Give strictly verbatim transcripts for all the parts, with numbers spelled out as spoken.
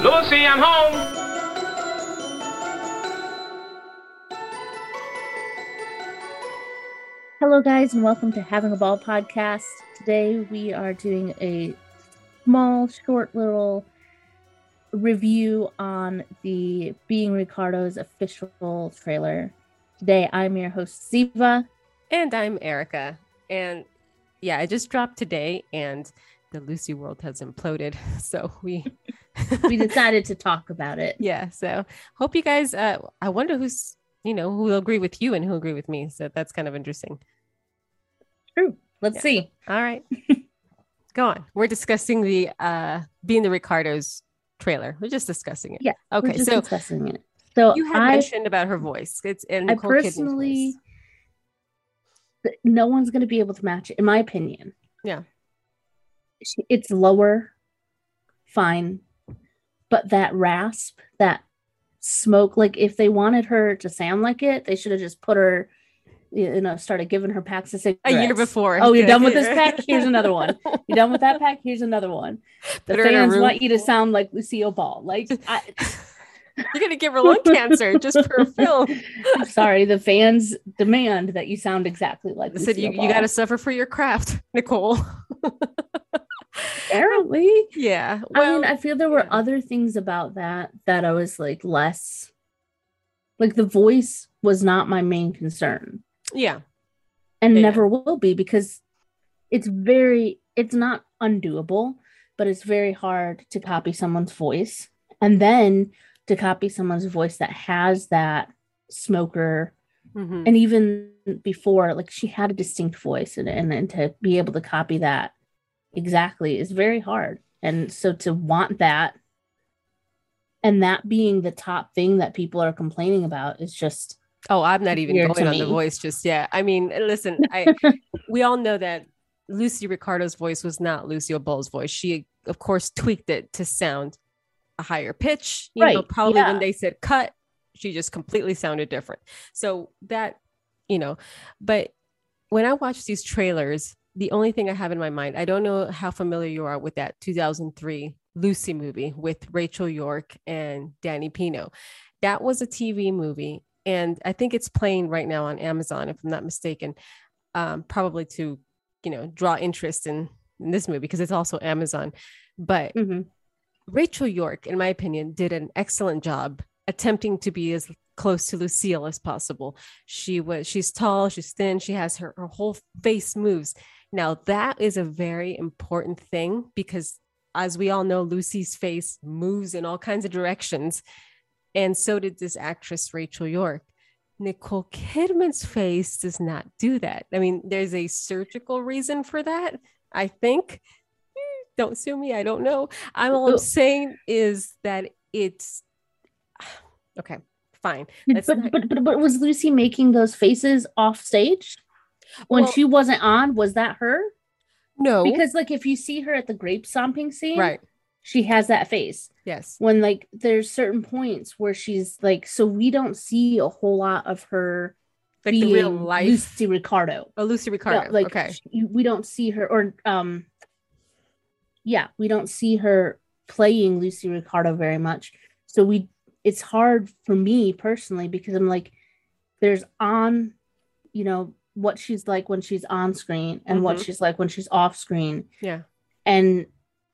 Lucy, I'm home. Hello, guys, and welcome to Having a Ball podcast. Today we are doing a small, short little review on the Being Ricardo's official trailer. Today, I'm your host, Ziva. And I'm Erica. And yeah, I just dropped today and the Lucy world has imploded. So we we decided to talk about it. Yeah. So hope you guys, uh, I wonder who's, you know, who will agree with you and who will agree with me. So that's kind of interesting. True. Let's yeah. see. All right. Go on. We're discussing the uh, Being the Ricardos trailer. We're just discussing it. Yeah. Okay. We're just so discussing it. So you had I, mentioned about her voice. It's and I personally, no one's going to be able to match it, in my opinion. Yeah. It's lower, fine, but that rasp, that smoke, like if they wanted her to sound like it, they should have just put her, you know, started giving her packs of cigarettes. A year before. Oh, you're done with this pack? Here's another one. You're done with that pack? Here's another one. The fans want you to sound like Lucille Ball. Like, I, you're going to give her lung cancer just for a film. I'm sorry. The fans demand that you sound exactly like Lucille said you, Ball. You got to suffer for your craft, Nicole. Apparently. Yeah. Well, I mean, I feel there were yeah. other things about that that I was like less, like the voice was not my main concern. Yeah. And yeah. never will be, because it's very, it's not undoable, but it's very hard to copy someone's voice. And then to copy someone's voice that has that smoker. Mm-hmm. And even before, like she had a distinct voice, and, and, and to be able to copy that exactly is very hard. And so to want that, and that being the top thing that people are complaining about, is just oh, I'm not even going on me. the voice just yet. I mean, listen, I we all know that Lucy Ricardo's voice was not Lucille Ball's voice. She, of course, tweaked it to sound a higher pitch. You right. know, probably yeah. when they said cut, she just completely sounded different. So that, you know, but when I watch these trailers, the only thing I have in my mind, I don't know how familiar you are with that two thousand three Lucy movie with Rachel York and Danny Pino. That was a T V movie. And I think it's playing right now on Amazon, if I'm not mistaken, um, probably to, you know, draw interest in, in this movie because it's also Amazon. But mm-hmm. Rachel York, in my opinion, did an excellent job attempting to be as close to Lucille as possible. She was, she's tall, she's thin, she has her, her whole face moves. Now that is a very important thing because as we all know, Lucy's face moves in all kinds of directions. And so did this actress, Rachel York. Nicole Kidman's face does not do that. I mean, there's a surgical reason for that, I think. Don't sue me. I don't know. I'm all I'm saying is that it's okay, fine. But, not... but, but, but was Lucy making those faces off stage when well, she wasn't on? Was that her? No. Because like if you see her at the grape stomping scene, right, she has that face. Yes. When like there's certain points where she's like, so we don't see a whole lot of her like being the real life Lucy Ricardo. Oh, Lucy Ricardo. Yeah, like okay. She, we don't see her or um yeah, we don't see her playing Lucy Ricardo very much. So we it's hard for me personally because I'm like, there's on, you know, what she's like when she's on screen and mm-hmm. what she's like when she's off screen. Yeah. And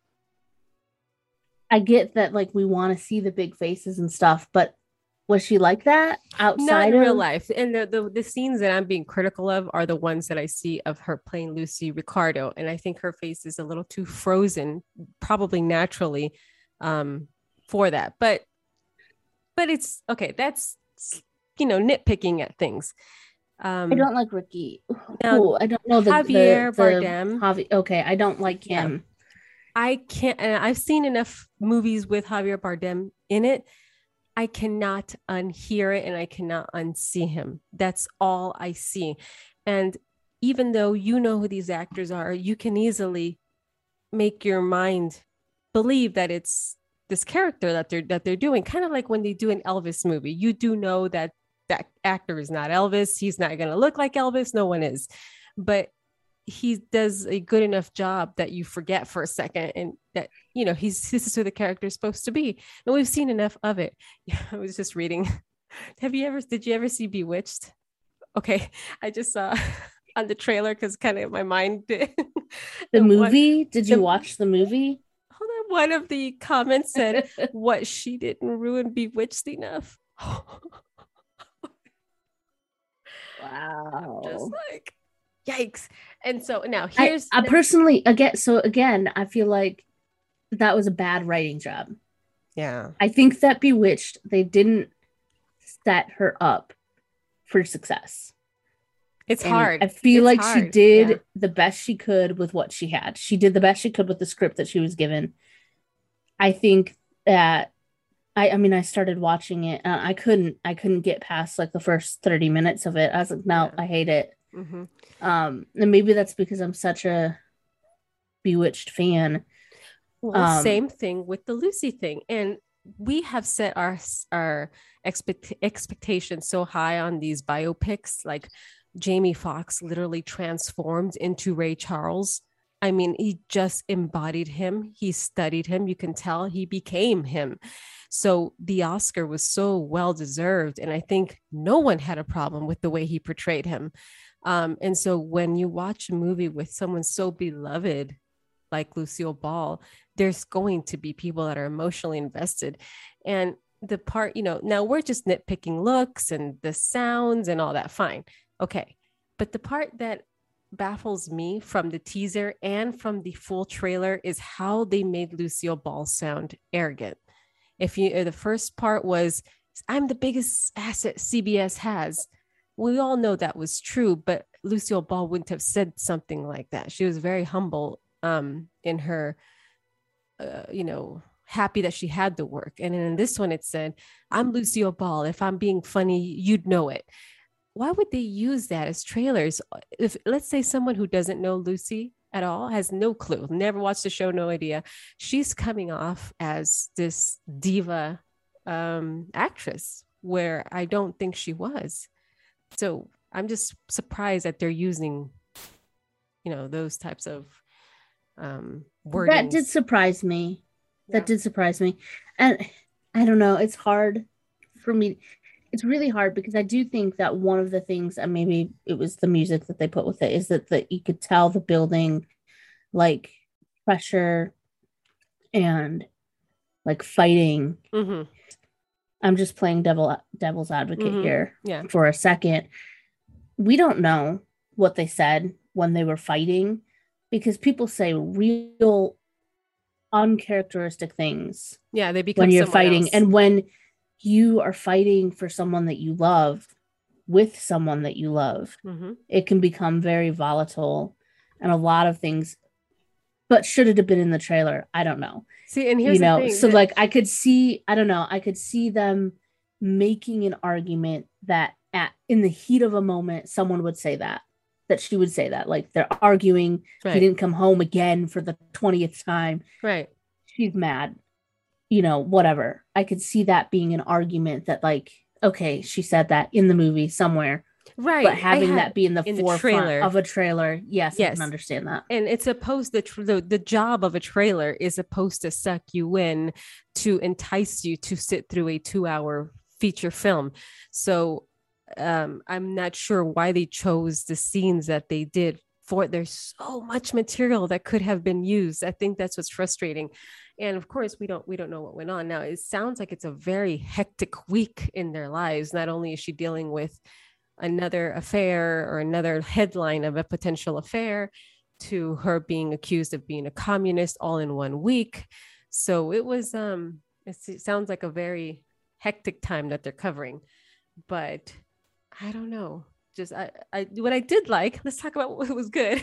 I get that, like, we want to see the big faces and stuff, but was she like that outside Not in of real life? And the, the the scenes that I'm being critical of are the ones that I see of her playing Lucy Ricardo, and I think her face is a little too frozen, probably naturally, um, for that. But but it's okay. That's, you know, nitpicking at things. Um, I don't like Ricky. Now, Ooh, I don't know the Javier the, the Bardem. Javi- okay, I don't like him. Yeah. I can't, and I've seen enough movies with Javier Bardem in it. I cannot unhear it and I cannot unsee him. That's all I see. And even though you know who these actors are, you can easily make your mind believe that it's this character that they're that they're doing. Kind of like when they do an Elvis movie. You do know that that actor is not Elvis. He's not going to look like Elvis. No one is. But he does a good enough job that you forget for a second, and that, you know, he's this is who the character is supposed to be. And we've seen enough of it. Yeah, I was just reading. Have you ever, did you ever see Bewitched? Okay. I just saw on the trailer because kind of my mind did. The movie? One, did you the, watch the movie? Hold on. One of the comments said, what, she didn't ruin Bewitched enough. Wow. Just like, yikes. And so now here's I, I personally again so again I feel like that was a bad writing job. Yeah. I think that Bewitched, they didn't set her up for success. It's and hard. I feel it's like hard. she did yeah. the best she could with what she had. She did the best she could with the script that she was given. I think that I I mean I started watching it. Uh, I couldn't I couldn't get past like the first thirty minutes of it. I was like, no, Yeah. I hate it. Mm-hmm. Um, and maybe that's because I'm such a Bewitched fan. Well, Um, same thing with the Lucy thing. And we have set our our expect expectations so high on these biopics. Like Jamie Foxx literally transformed into Ray Charles. I mean, he just embodied him. He studied him. You can tell he became him. So the Oscar was so well deserved. And I think no one had a problem with the way he portrayed him. Um, and so when you watch a movie with someone so beloved like Lucille Ball, there's going to be people that are emotionally invested. And the part, you know, now we're just nitpicking looks and the sounds and all that. Fine. Okay. But the part that baffles me from the teaser and from the full trailer is how they made Lucille Ball sound arrogant. If you, the first part was, I'm the biggest asset C B S has. We all know that was true, but Lucille Ball wouldn't have said something like that. She was very humble um, in her, uh, you know, happy that she had the work. And in this one, it said, I'm Lucille Ball. If I'm being funny, you'd know it. Why would they use that as trailers? If, let's say, someone who doesn't know Lucy at all, has no clue, never watched the show, no idea. She's coming off as this diva um, actress where I don't think she was. So I'm just surprised that they're using, you know, those types of um wordings. That did surprise me. That Yeah. did surprise me. And I don't know, it's hard for me. It's really hard because I do think that one of the things, and maybe it was the music that they put with it, is that, that you could tell the building like pressure and like fighting. Mm-hmm. I'm just playing devil devil's advocate Mm-hmm. here Yeah. for a second. We don't know what they said when they were fighting because people say real uncharacteristic things Yeah, they become when you're someone fighting. else. And when you are fighting for someone that you love with someone that you love, Mm-hmm. it can become very volatile and a lot of things. But should it have been in the trailer? I don't know. See, and here's You know, the thing. so that- like I could see, I don't know, I could see them making an argument that at in the heat of a moment, someone would say that, that she would say that. Like they're arguing, right. he didn't come home again for the twentieth time. Right. She's mad, you know, whatever. I could see that being an argument that like, okay, she said that in the movie somewhere. Right. But having had, that be in the in the forefront trailer. of a trailer, yes, Yes. I can understand that. And it's supposed the, the the job of a trailer is supposed to suck you in, to entice you to sit through a two hour feature film. So um, I'm not sure why they chose the scenes that they did. For there's so much material that could have been used. I think that's what's frustrating. And of course, we don't we don't know what went on. Now it sounds like it's a very hectic week in their lives. Not only is she dealing with another affair or another headline of a potential affair, to her being accused of being a communist all in one week. So it was, um, it sounds like a very hectic time that they're covering, but I don't know. Just, I, I, what I did like, let's talk about what was good,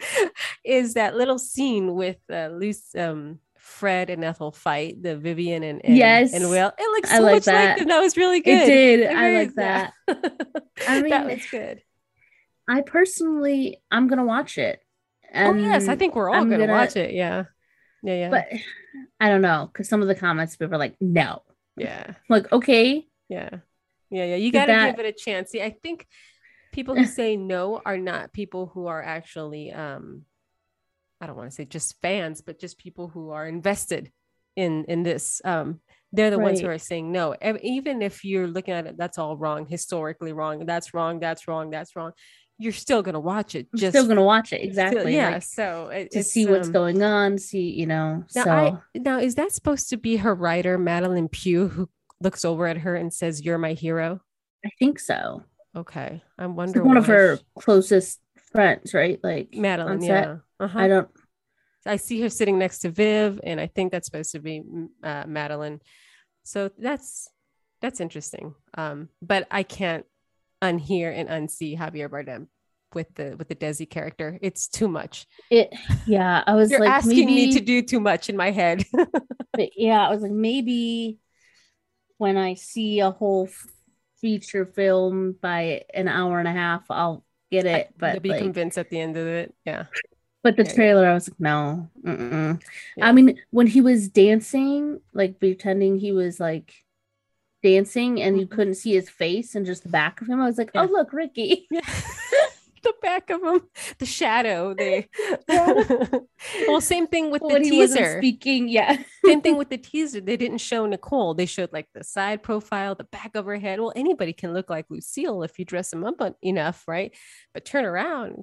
is that little scene with uh, Luce, um, Fred and Ethel fight, the Vivian and, and yes, and Will. It looks so I like much that. like them. That was really good. It did. It I really, like that. Yeah. I mean, that was good. I personally, I'm gonna watch it. Oh yes, I think we're all I'm gonna, gonna watch it. Yeah, yeah, yeah. But I don't know, because some of the comments people are like, no. Yeah. I'm like, okay. Yeah. Yeah, yeah. You Did got to that- give it a chance. See, I think People who say no are not people who are actually, um, I don't want to say just fans, but just people who are invested in in this. Um, they're the ones who Right. are saying no. Ev- Even if you're looking at it, that's all wrong, historically wrong. That's wrong. That's wrong. That's wrong. You're still gonna watch it. I'm still Just gonna watch it. still, Exactly. yeah. Like So it, to see it's what's um. going on, see, you know, Now I so now is that supposed to be her writer, Madeline Pugh, who looks over at her and says, "You're my hero." I think so. Okay, I It's like wonder one of why. her She, closest friends, right? Like on Madeline, set. yeah. Uh I huh. don't I see her sitting next to Viv, and I think that's supposed to be mm, uh, Madeline. So that's that's interesting. Um, but I can't unhear and unsee Javier Bardem with the with the Desi character. It's too much. it yeah, I was You're like asking me to maybe do too much in my head. but yeah, I was like maybe when I see a whole f- feature film by an hour and a half, I'll get I, it. you'll But be like, convinced at the end of it. Yeah, but the yeah, yeah, trailer, I was like, no. Mm-mm. I yeah. mean, when he was dancing, like pretending he was like dancing and you Mhm. couldn't see his face and just the back of him, I was like, oh, Yeah. look, Ricky. Yeah. The back of him, the shadow. They Yeah. well, same thing with the When he wasn't teaser. speaking. Yeah. Same thing with the teaser. They didn't show Nicole. They showed like the side profile, the back of her head. Well, anybody can look like Lucille if you dress them up enough, right? But turn around.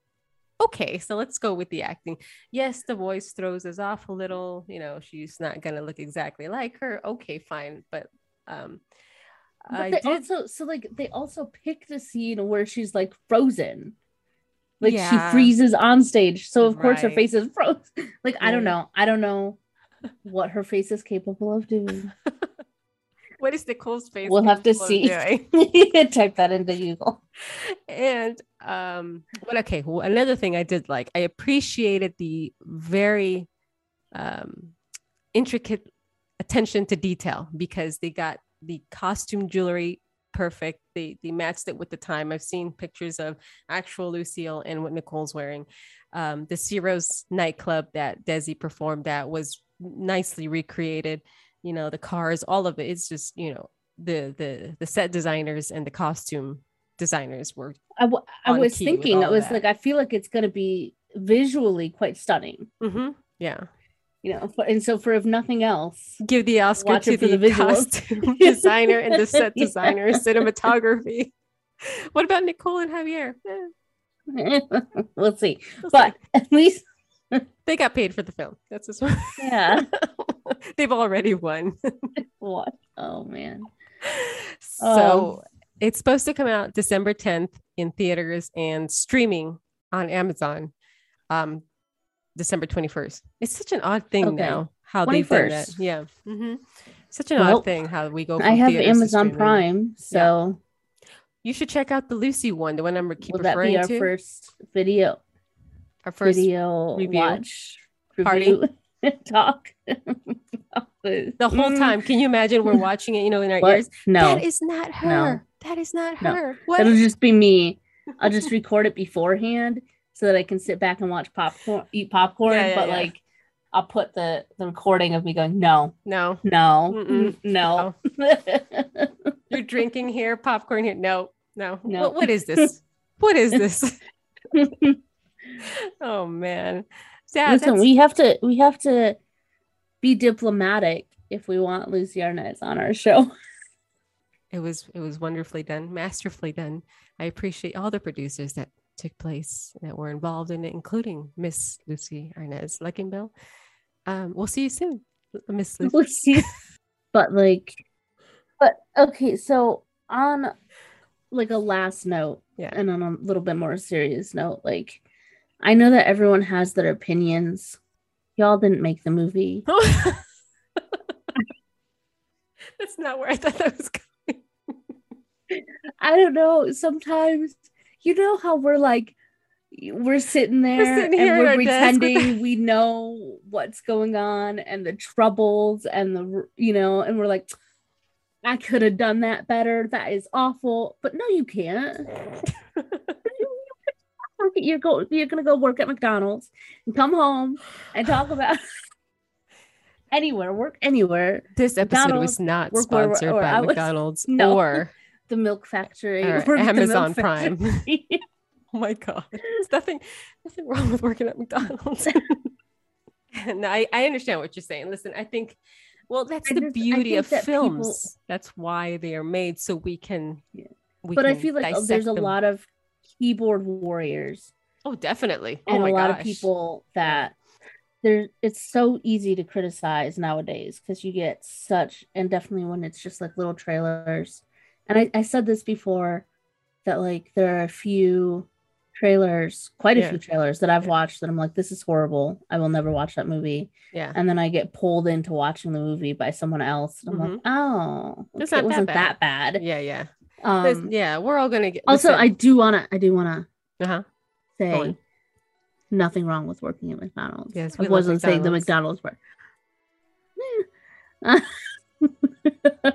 Okay, so let's go with the acting. Yes, the voice throws us off a little. You know, she's not gonna look exactly like her. Okay, fine. But um, But I they did. also, so like, they also picked a scene where she's like frozen. Like she Yeah, freezes on stage. So of course her right. face is frozen. Like I don't Yeah. know. I don't know what her face is capable of doing. What is Nicole's face We'll have to capable of see. doing? Type that into Google. And um, well, okay. Well, another thing I did like, I appreciated the very um intricate attention to detail because they got the costume jewelry perfect. They they matched it with the time. I've seen pictures of actual Lucille and what Nicole's wearing. Um, the Ciro's nightclub that Desi performed at was nicely recreated. You know, the cars, all of it. It's just, you know, the the the set designers and the costume designers were I, w- I on was key with thinking, I all of was that. like, I feel like it's going to be visually quite stunning, Mm-hmm. Yeah. you know. For, and so, for if nothing else, Give the Oscar watch to it for the the visuals. costume designer and the set Yeah. designer, cinematography. What about Nicole and Javier? Eh, We'll see. we'll But see. at least, They got paid for the film. That's just what yeah. they've already won. What? Oh man. Um. So it's supposed to come out December tenth in theaters and streaming on Amazon um December twenty-first. It's such an odd thing Okay. now how they've done that. twenty-first. Yeah. Mm-hmm. Such an odd Well, thing how we go I from have theaters to Amazon streaming. Prime, Yeah. so You should check out the Lucy one, the one I'm keep will that be referring our to. first video Our first video review watch party. review talk? The whole Mm, time. Can you imagine we're watching it, you know, in our what? ears? No, That is not her. no, That is not no. her. That'll What? just be me. I'll just record it beforehand so that I can sit back and watch popcorn, eat popcorn. Yeah, yeah, But yeah. like, I'll put the the recording of me going, no, No. no, Mm-mm. no, You're drinking here, popcorn here. No, no. no. What, what is this? What is this? Oh man. Yeah, Listen, that's we have to we have to be diplomatic if we want Lucy Arnaz on our show. it was it was wonderfully done, masterfully done. I appreciate all the producers that took place that were involved in it, including Miss Lucy Arnaz Leckenbill. Um, we'll see you soon, Miss Lucy. Lucy. But like, but okay, so on like a last note, Yeah. and on a little bit more serious note, like I know that everyone has their opinions. Y'all didn't make the movie. That's not where I thought that was going. I don't know. Sometimes you know how we're like we're sitting there We're sitting here and at we're our desk with pretending we know what's going on and the troubles and the you know, and we're like, I could have done that better. That is awful. But no, you can't. You're go you're gonna go work at McDonald's and come home and talk about anywhere, work anywhere. This episode McDonald's, was not work where- sponsored or by I was- McDonald's no. or the milk factory or or Amazon the milk Prime. factory. Oh my God. There's nothing, nothing wrong with working at McDonald's. No, I, I understand what you're saying. Listen, I think, well, that's I the just- I beauty think of that films. people- That's why they are made, so we can. Yeah. We But I can feel like dissect there's a them. lot of keyboard warriors Oh, definitely. and oh my a lot gosh. of people that there it's so easy to criticize nowadays because you get such, and definitely when it's just like little trailers. And I, I said this before that like there are a few trailers, quite a Yeah. few trailers that I've Yeah. watched that I'm like, this is horrible. I will never watch that movie. Yeah. And then I get pulled into watching the movie by someone else. And I'm like, oh, It's okay, not it that wasn't bad. that bad. Yeah. Yeah. There's- Um, yeah. We're all gonna get. also, listen. I do wanna, I do wanna Uh-huh. Go say on. nothing wrong with working at McDonald's. Yes, I we love wasn't saying the McDonald's. McDonald's part.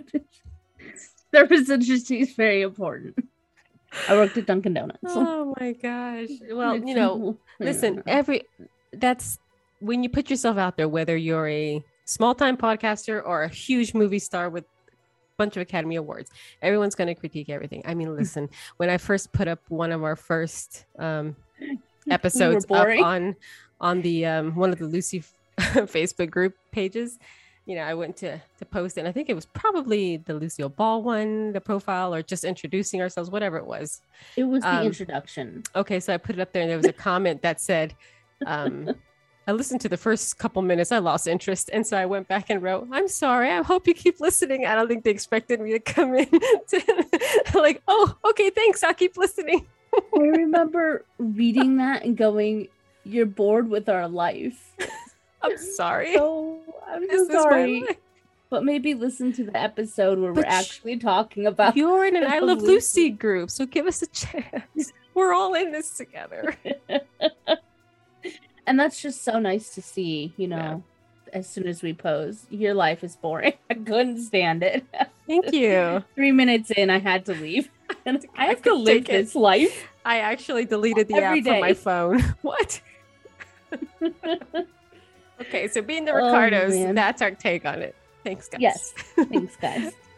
Service industry is very important. I worked at Dunkin' Donuts. Oh my gosh. Well, you know, listen, every that's when you put yourself out there, whether you're a small time podcaster or a huge movie star with a bunch of Academy Awards, everyone's going to critique everything. I mean, listen, when I first put up one of our first um, episodes up boring. on on the um, one of the Lucy Facebook group pages, you know, I went to to post it, and I think it was probably the Lucille Ball one, the profile, or just introducing ourselves, whatever it was. It was the Um, introduction. Okay, so I put it up there, and there was a comment that said, um, I listened to the first couple minutes, I lost interest. And so I went back and wrote, I'm sorry, I hope you keep listening. I don't think they expected me to come in to, like, oh, okay, thanks, I'll keep listening. I remember reading that and going, "You're bored with our life." I'm sorry. So I'm Is so this my sorry. life? But maybe listen to the episode where But we're sh- actually talking about. You're in an I Love Lucy. Lucy group, so give us a chance. We're all in this together. And that's just so nice to see, you know, as soon as we pose. Your life is boring. I couldn't stand it. Thank you. Three minutes in, I had to leave. And I have to could live take it. this life. I actually deleted the Every app from my day. phone. What? Okay, so being the Oh, Ricardos, man. that's our take on it. Thanks, guys. Yes. Thanks, guys.